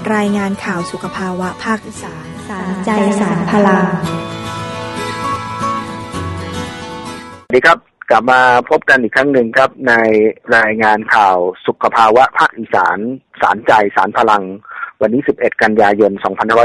รายงานข่าวสุขภาวะภาคอีสานสารใจสารพลังสวัสดีครับกลับมาพบกันอีกครั้งหนึ่งครับในรายงานข่าวสุขภาวะภาคอีสานสารใจสารพลังวันนี้11กันยายน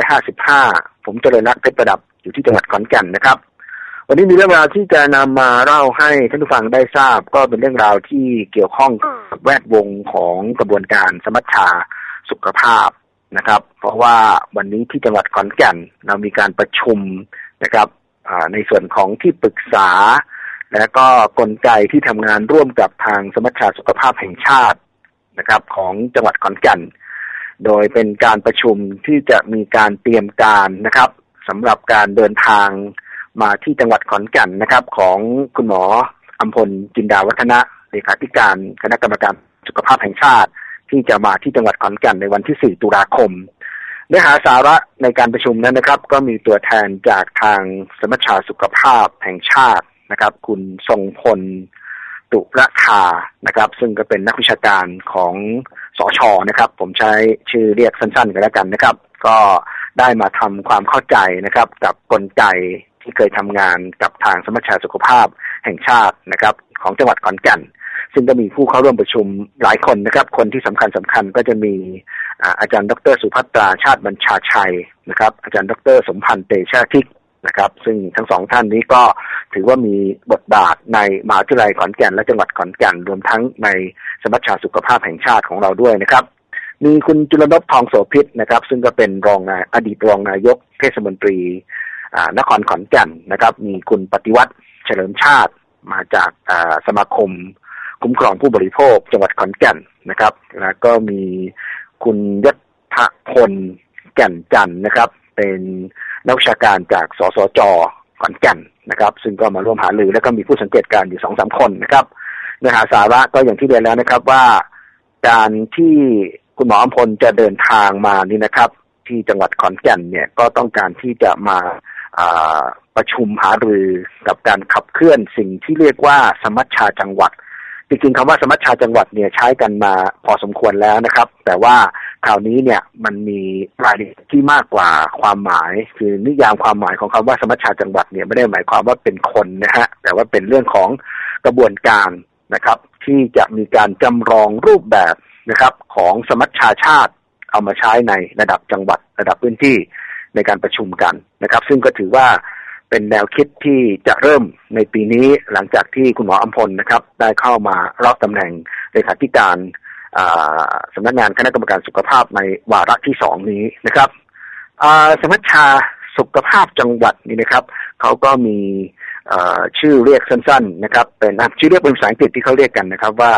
2555ผมเจริญรัตน์เพชรประดับอยู่ที่จังหวัดขอนแก่นนะครับวันนี้มีเรื่องราวที่จะนำมาเล่าให้ท่านผู้ฟังได้ทราบก็เป็นเรื่องราวที่เกี่ยวข้องกับแวดวงของกระบวนการสมัชชาสุขภาพนะครับเพราะว่าวันนี้ที่จังหวัดขอนแก่นเรามีการประชุมนะครับในส่วนของที่ปรึกษาและก็กลไกที่ทำงานร่วมกับทางสมัชชาสุขภาพแห่งชาตินะครับของจังหวัดขอนแก่นโดยเป็นการประชุมที่จะมีการเตรียมการนะครับสำหรับการเดินทางมาที่จังหวัดขอนแก่นนะครับของคุณหมออำพลจินดาวัฒนะเลขาธิการคณะกรรมการสุขภาพแห่งชาติที่จะมาที่จังหวัดขอนแก่นในวันที่4ตุลาคมเนื้อหาสาระในการประชุมนั้นนะครับก็มีตัวแทนจากทางสมัชชาสุขภาพแห่งชาตินะครับคุณทรงพลตุระคานะครับซึ่งก็เป็นนักวิชาการของสช.นะครับผมใช้ชื่อเรียกสั้นๆกันแล้วกันนะครับก็ได้มาทำความเข้าใจนะครับกับกลไกที่เคยทำงานกับทางสมัชชาสุขภาพแห่งชาตินะครับของจังหวัดขอนแก่นซึ่งก็มีผู้เข้าร่วมประชุมหลายคนนะครับคนที่สำคัญก็จะมีอาจารย์ดร.สุภัตราชาติบัญชาชัยนะครับอาจารย์ดร.สมพันธ์เตชะทิกนะครับซึ่งทั้งสองท่านนี้ก็ถือว่ามีบทบาทในมหาวิทยาลัยขอนแก่นและจังหวัดขอนแก่นรวมทั้งในสมัชชาสุขภาพแห่งชาติของเราด้วยนะครับมีคุณจุลนพทองโสภิตนะครับซึ่งก็เป็นอดีตรองนายกเทศมนตรีนครขอนแก่นนะครับมีคุณปฏิวัติเฉลิมชาติมาจากสมาคมคุ้มครองผู้บริโภคจังหวัดขอนแก่นนะครับแล้วก็มีคุณยศพลแก่นจันทร์นะครับเป็นนักวิชาการจากสสจ.ขอนแก่นนะครับซึ่งก็มาร่วมหารือแล้วก็มีผู้สังเกตการณ์อยู่ 2-3 คนนะครับเนื้อหาสาระก็อย่างที่เรียนแล้วนะครับว่าการที่คุณหมออำพลจะเดินทางมานี่นะครับที่จังหวัดขอนแก่นเนี่ยก็ต้องการที่จะมาประชุมหารือกับการขับเคลื่อนสิ่งที่เรียกว่าสมัชชาจังหวัดจริงๆคำว่าสมัชชาจังหวัดเนี่ยใช้กันมาพอสมควรแล้วนะครับแต่ว่าคราวนี้เนี่ยมันมีรายละเอียดที่มากกว่าความหมายคือนิยามความหมายของคำว่าสมัชชาจังหวัดเนี่ยไม่ได้หมายความว่าเป็นคนนะฮะแต่ว่าเป็นเรื่องของกระบวนการนะครับที่จะมีการจำลองรูปแบบนะครับของสมัชชาชาติเอามาใช้ในระดับจังหวัดระดับพื้นที่ในการประชุมกันนะครับซึ่งก็ถือว่าเป็นแนวคิดที่จะเริ่มในปีนี้หลังจากที่คุณหมออำพลนะครับได้เข้ามารับตำแหน่งเลขาธิการสำนักงานคณะกรรมการสุขภาพในวาระที่2นี้นะครับสมัชชาสุขภาพจังหวัดนี่นะครับเขาก็มีชื่อเรียกสั้นๆนะครับเป็นชื่อเรียกเป็นภาษาอังกฤษที่เขาเรียกกันนะครับว่า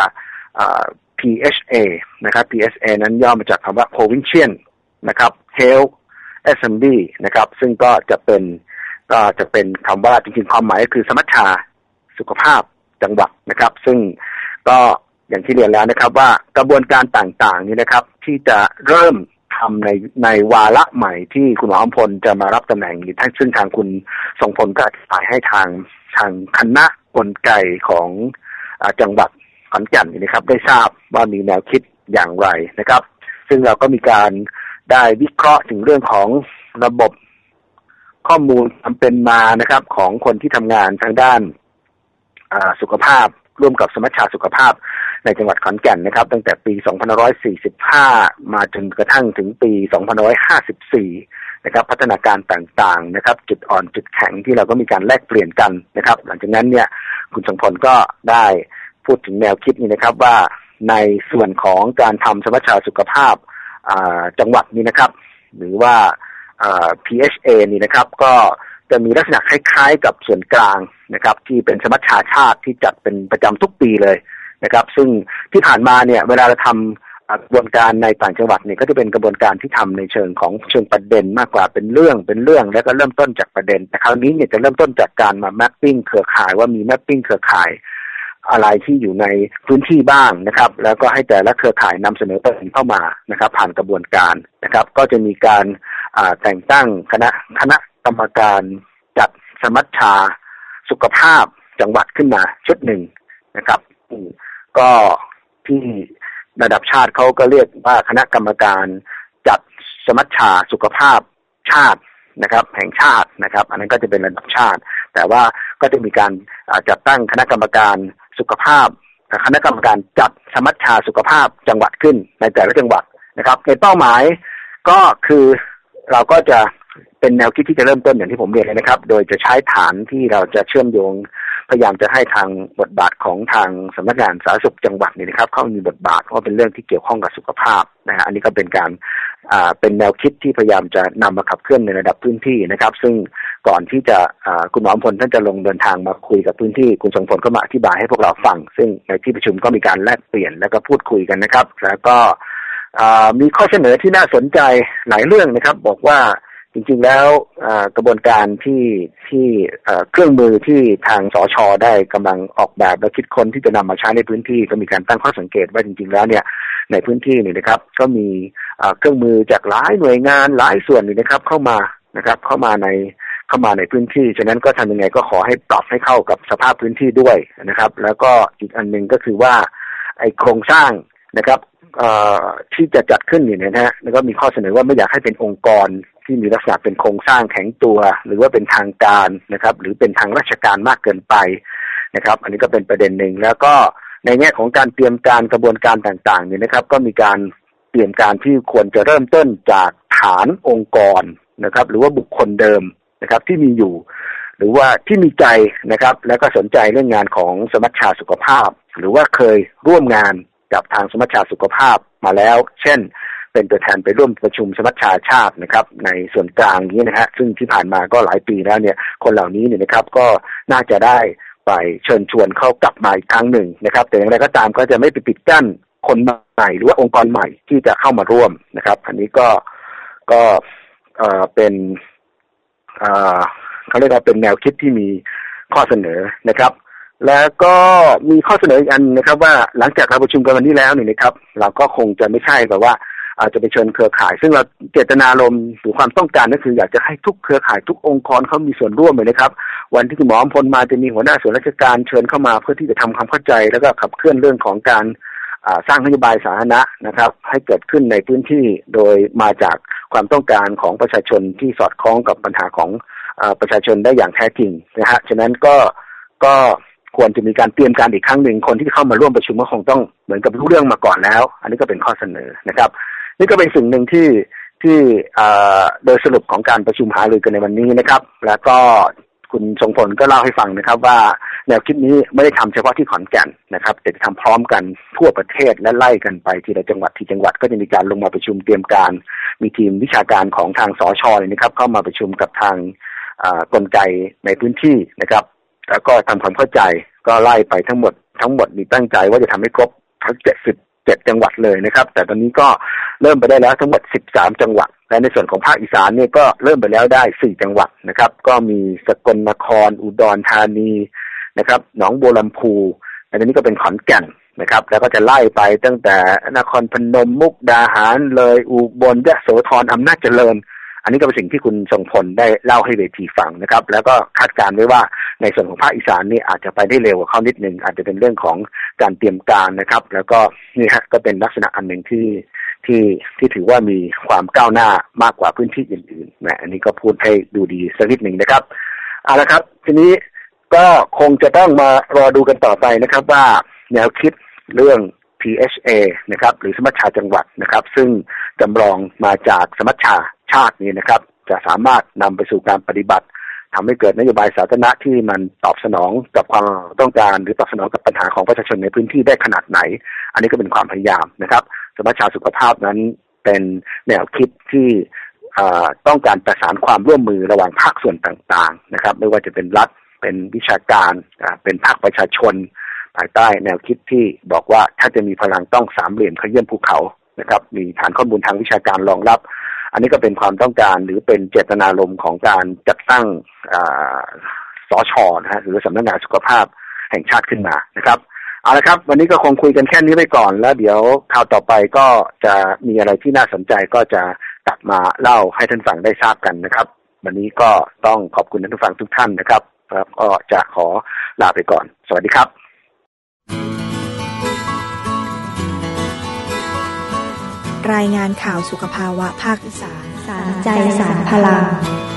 PHA นะครับ PHA นั้นย่อมาจากคำว่า Provincial นะครับ Health Assembly นะครับซึ่งก็จะเป็นคำว่าจริงๆความหมายก็คือสมัชชาสุขภาพจังหวัดนะครับซึ่งก็อย่างที่เรียนแล้วนะครับว่ากระบวนการต่างๆนี้นะครับที่จะเริ่มทำในวาระใหม่ที่คุณหมออำพลจะมารับตำแหน่งนี้ซึ่งทางคุณทรงพลก็อธิบายให้ทางคณะกลไกของจังหวัดขอนแก่นนะครับได้ทราบว่ามีแนวคิดอย่างไรนะครับซึ่งเราก็มีการได้วิเคราะห์ถึงเรื่องของระบบข้อมูลทำเป็นมานะครับของคนที่ทำงานทางด้านสุขภาพร่วมกับสมัชชาสุขภาพในจังหวัดขอนแก่นนะครับตั้งแต่ปี2545มาจนกระทั่งถึงปี2554นะครับพัฒนาการต่างๆนะครับจุดอ่อนจุดแข็งที่เราก็มีการแลกเปลี่ยนกันนะครับหลังจากนั้นเนี่ยคุณทรงพลก็ได้พูดถึงแนวคิดนี้นะครับว่าในส่วนของการทำสมัชชาสุขภาพจังหวัดนี้นะครับหรือว่าPHA นี่นะครับก็จะมีลักษณะคล้ายๆกับส่วนกลางนะครับที่เป็นสมัชชาชาติที่จัดเป็นประจำทุกปีเลยนะครับซึ่งที่ผ่านมาเนี่ยเวลาเราทำกระบวนการในต่างจังหวัดเนี่ยก็จะเป็นกระบวนการที่ทำในเชิงประเด็นมากกว่าเป็นเรื่องแล้วก็เริ่มต้นจากประเด็นแต่คราวนี้เนี่ยจะเริ่มต้นจากการมาแมปปิ้งเครือข่ายว่ามีแมปปิ้งเครือข่ายอะไรที่อยู่ในพื้นที่บ้างนะครับแล้วก็ให้แต่ละเครือข่ายนำเสนอประเด็นเข้ามานะครับผ่านกระบวนการนะครับก็จะมีการแต่งตั้งคณะกรรมการจัดสมัชชาสุขภาพจังหวัดขึ้นมาชุดหนึ่งนะครับก็ที่ระดับชาติเขาก็เรียกว่าคณะกรรมการจัดสมัชชาสุขภาพชาตินะครับแห่งชาตินะครับอันนั้นก็จะเป็นระดับชาติแต่ว่าก็จะมีการจัดตั้งคณะกรรมการสุขภาพคณะกรรมการจัดสมัชชาสุขภาพจังหวัดขึ้นในแต่ละจังหวัดนะครับในเป้าหมายก็คือเราก็จะเป็นแนวคิดที่จะเริ่มต้นอย่างที่ผมเรียนเลยนะครับโดยจะใช้ฐานที่เราจะเชื่อมโยงพยายามจะให้ทางบทบาทของทางสำนักงานสาธารณสุขจังหวัดนี่นะครับเขามีบทบาทเพราะเป็นเรื่องที่เกี่ยวข้องกับสุขภาพนะฮะอันนี้ก็เป็นการเป็นแนวคิดที่พยายามจะนำมาขับเคลื่อนในระดับพื้นที่นะครับซึ่งก่อนที่จะคุณหมออมพลท่านจะลงเดินทางมาคุยกับพื้นที่คุณทรงพลก็มาอธิบายให้พวกเราฟังซึ่งในที่ประชุมก็มีการแลกเปลี่ยนแล้วก็พูดคุยกันนะครับแล้วก็มีข้อเสนอที่น่าสนใจหลายเรื่องนะครับบอกว่าจริงๆแล้วกระบวนการที่เครื่องมือที่ทางสช.ได้กำลังออกแบบและคิดค้นที่จะนำมาใช้ในพื้นที่ก็มีการตั้งข้อสังเกตว่าจริงๆแล้วเนี่ยในพื้นที่นี่นะครับก็มีเครื่องมือจากหลายหน่วยงานหลายส่วนนี่นะครับเข้ามาในพื้นที่ฉะนั้นก็ทำยังไงก็ขอให้ปรับให้เข้ากับสภาพพื้นที่ด้วยนะครับแล้วก็อีกอันนึงก็คือว่าไอ้โครงสร้างนะครับที่จะจัดขึ้นนี่นะฮะแล้วก็มีข้อเสนอว่าไม่อยากให้เป็นองค์กรที่มีลักษณะเป็นโครงสร้างแข็งตัวหรือว่าเป็นทางการนะครับหรือเป็นทางราชการมากเกินไปนะครับอันนี้ก็เป็นประเด็นหนึ่งแล้วก็ในแง่ของการเตรียมการกระบวนการต่างๆเนี่ยนะครับก็มีการเตรียมการที่ควรจะเริ่มต้นจากฐานองค์กรนะครับหรือว่าบุคคลเดิมนะครับที่มีอยู่หรือว่าที่มีใจนะครับแล้วก็สนใจเรื่องงานของสมัชชาสุขภาพหรือว่าเคยร่วมงานกับทางสมัชชาสุขภาพมาแล้วเช่นเป็นตัวแทนไปร่วมประชุมสมัชชาชาตินะครับในส่วนกลางนี้นะฮะซึ่งที่ผ่านมาก็หลายปีแล้วเนี่ยคนเหล่านี้เนี่ยนะครับก็น่าจะได้ไปเชิญชวนเขากลับมาอีกครั้งหนึ่งนะครับแต่อย่างไรก็ตามก็จะไม่ไปปิดกั้นคนใหม่หรือว่าองค์กรใหม่ที่จะเข้ามาร่วมนะครับอันนี้ก็เป็นเขาเรียกว่าเป็นแนวคิดที่มีข้อเสนอนะครับแล้วก็มีข้อเสนออีกอันนะครับว่าหลังจากเราประชุมกันวันนี้แล้วเนี่ยนะครับเราก็คงจะไม่ใช่แบบว่าอาจจะไปเชิญเครือข่ายซึ่งเราเจตนารมณ์หรือความต้องการก็คืออยากจะให้ทุกเครือข่ายทุกองค์กรเขามีส่วนร่วมเลยนะครับวันที่คุณหมออมพลมาจะมีหัวหน้าส่วนราชการเชิญเข้ามาเพื่อที่จะทำความเข้าใจแล้วก็ขับเคลื่อนเรื่องของการสร้างนโยบายสาธารณะนะครับให้เกิดขึ้นในพื้นที่โดยมาจากความต้องการของประชาชนที่สอดคล้องกับปัญหาของประชาชนได้อย่างแท้จริงนะฮะฉะนั้นก็ควรจะมีการเตรียมการอีกครั้งหนึ่งคนที่เข้ามาร่วมประชุมก็คงต้องเหมือนกับรู้เรื่องมาก่อนแล้วอันนี้ก็เป็นข้อเสนอนะครับนี่ก็เป็นสิ่งหนึ่งที่โดยสรุปของการประชุมหารือกันในวันนี้นะครับแล้วก็คุณทรงพลก็เล่าให้ฟังนะครับว่าแนวคิดนี้ไม่ได้ทำเฉพาะที่ขอนแก่นนะครับแต่จะทำพร้อมกันทั่วประเทศและไล่กันไปทีละจังหวัดที่จังหวัดก็จะมีการลงมาประชุมเตรียมการมีทีมวิชาการของทางสช.นะครับเข้ามาประชุมกับทางกลไกในพื้นที่นะครับแล้วก็ทำความเข้าใจก็ไล่ไปทั้งหมดมีตั้งใจว่าจะทำให้ครบทั้ง77จังหวัดเลยนะครับแต่ตอนนี้ก็เริ่มไปได้แล้วทั้งหมด13จังหวัดและในส่วนของภาคอีสานเนี่ยก็เริ่มไปแล้วได้4จังหวัดนะครับก็มีสกลนครอุดรธานีนะครับหนองบัวลำพูอันนี้ก็เป็นขอนแก่นนะครับแล้วก็จะไล่ไปตั้งแต่นครพนมมุกดาหารเลยอุบลยโสธรอำนาจเจริญอันนี้ก็เป็นสิ่งที่คุณทรงพลได้เล่าให้เวทีฟังนะครับแล้วก็คาดการณ์ไว้ว่าในส่วนของภาคอีสานนี่อาจจะไปได้เร็วกว่าเขานิดนึงอาจจะเป็นเรื่องของการเตรียมการนะครับแล้วก็นี่ฮะก็เป็นลักษณะอันหนึ่งที่ถือว่ามีความก้าวหน้ามากกว่าพื้นที่อื่นๆนะอันนี้ก็พูดให้ดูดีสักนิดหนึ่งนะครับเอาละครับทีนี้ก็คงจะต้องมารอดูกันต่อไปนะครับว่าแนวคิดเรื่อง PHA นะครับหรือสมัชชาจังหวัดนะครับซึ่งจำลองมาจากสมัชชาชาตินี้นะครับจะสามารถนำไปสู่การปฏิบัติทำให้เกิดนโยบายสาธารณะที่มันตอบสนองกับความต้องการหรือตอบสนองกับปัญหาของประชาชนในพื้นที่ได้ขนาดไหนอันนี้ก็เป็นความพยายามนะครับสมัชชาสุขภาพนั้นเป็นแนวคิดที่ต้องการประสานความร่วมมือระหว่างภาคส่วนต่างๆนะครับไม่ว่าจะเป็นรัฐเป็นวิชาการเป็นภาคประชาชนภายใต้แนวคิดที่บอกว่าถ้าจะมีพลังต้องสามเหลี่ยมขยื่นภูเขานะครับมีฐานข้อมูลทางวิชาการรองรับอันนี้ก็เป็นความต้องการหรือเป็นเจตนารมณ์ของการจัดตั้งสช.นะฮะหรือสำนักงานสุขภาพแห่งชาติขึ้นมานะครับเอาละครับวันนี้ก็คงคุยกันแค่นี้ไปก่อนแล้วเดี๋ยวคราวต่อไปก็จะมีอะไรที่น่าสนใจก็จะกลับมาเล่าให้ท่านฟังได้ทราบกันนะครับวันนี้ก็ต้องขอบคุณท่านผู้ฟังทุกท่านนะครับก็จะขอลาไปก่อนสวัสดีครับรายงานข่าวสุขภาวะภาคอีสานสารใจสารพลัง